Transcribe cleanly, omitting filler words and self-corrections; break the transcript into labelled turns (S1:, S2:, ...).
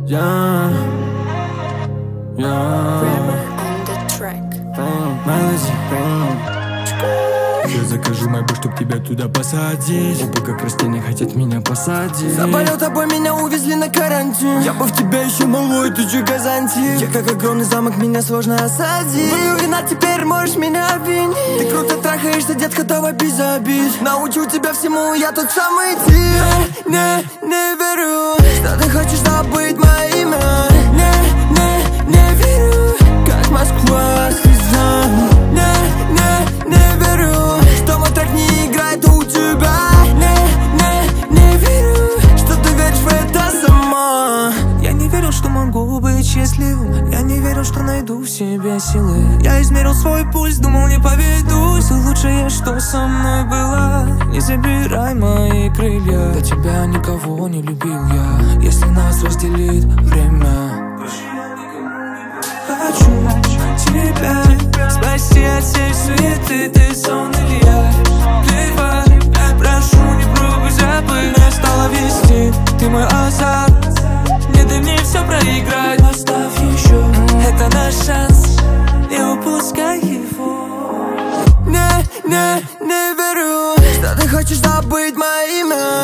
S1: Yeah, yeah.
S2: Rapper on the track.
S1: Я закажу майбу, чтоб тебя туда посадить. Оба как растения хотят меня посадить.
S3: Заболел тобой, меня увезли на карантин. Я бы в тебя еще малой, ты че казантик. Я как огромный замок, меня сложно осадить. Выпил вина, теперь можешь меня обвинить. Ты круто трахаешься, детка, давай без обид. Научу тебя всему, я тот самый тип. Не верю, что ты хочешь забыть мое имя. Не верю, как Москва слезам. Не верю, что мой трек не играет у тебя. Не верю, что ты веришь в это сама.
S4: Я не верил, что могу быть счастливым. Я не верил, что найду в себе силы. Я измерил свой пульс, думал, не поведусь. И лучшее, что со мной было. Не забирай мои крылья. До тебя никого не любил я. Если нас разделит время, хочу тебя спасти от всей суеты. Ты сон или я? Плевать, прошу, не пробуй забыть. Меня стало вести, ты мой азарт. Не дай мне все проиграть. Оставь еще, это наш шанс. Не упускай его.
S3: Не верю, что ты хочешь забыть мое имя.